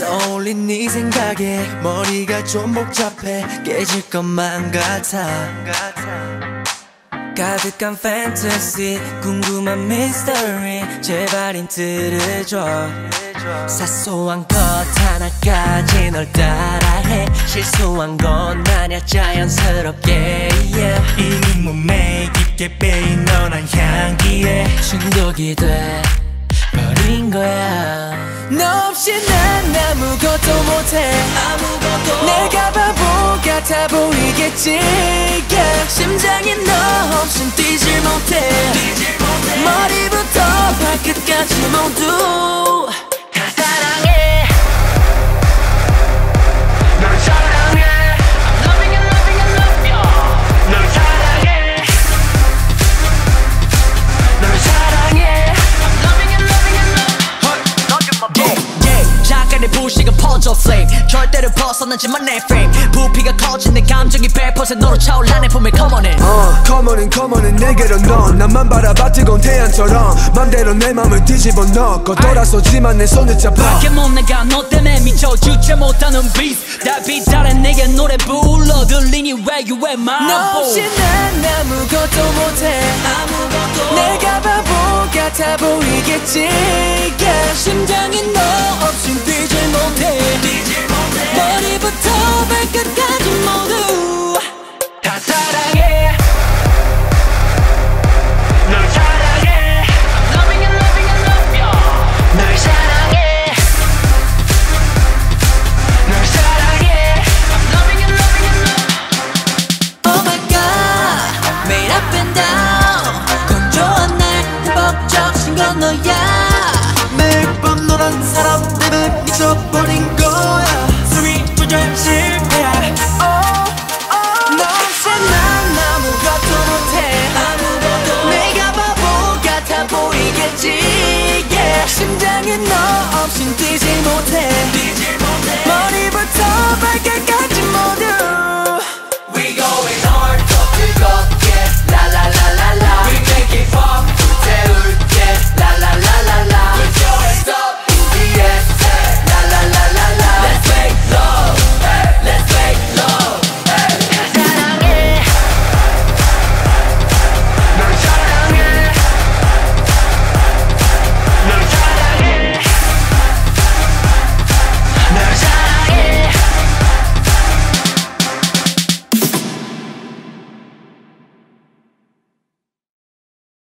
떠올린 네 생각에 머리가 좀 복잡해 깨질 것만 같아 가득한 fantasy 궁금한 mystery 제발 힌트를 줘 사소한 것 하나까지 널 따라해 실수한 건 아냐 자연스럽게 yeah. 이미 몸에 깊게 빼인 너란 향기에 중독이 돼 버린 거야 너 없이 난 아무것도 못해 내가 바보 같아 보이겠지 yeah. 심장이 너 없인 뛰질 못해 머리부터 발끝까지 모두 다 사랑해 널 사랑해 I'm loving you loving you love you 널 사랑해 널 사랑해 I'm loving you loving you love you yeah, yeah. 잠깐의 부식은 퍼져 flame 절대로 벗어나지만 내 frame 부피가 커진 내 감정이 100% 너로 차올라 내 품에 come on in come on in 내게로 넌 나만 바라봐 뜨거운 태양처럼 맘대로 내 맘을 뒤집어 넣고 돌아서지만 내 손을 잡아 밖에 못 나가 너 때문에 미쳐 주체 못하는 beast 달빛 아래 내게 노래 불러 들리니 where you at my 너 없이 난 아무것도 못해 내가 바보 같아 보이겠지 yeah. 심장이 너 없인 뛰질 못해 머리부터 발끝까지 모두 다 사랑해 널 사랑해 I'm loving you loving you love you 널 사랑해 널 사랑해 I'm loving you loving you love Oh my god 매일 up and down 건조한 날 흠뻑적신 건 너야 매일 밤 너란 사람 때문에 미쳐버린 거야 숨이 조절 실패야 너 없이 난 아무것도 못해 내가 바보 같아 보이겠지 yeah. 심장이 너 없인 뛰지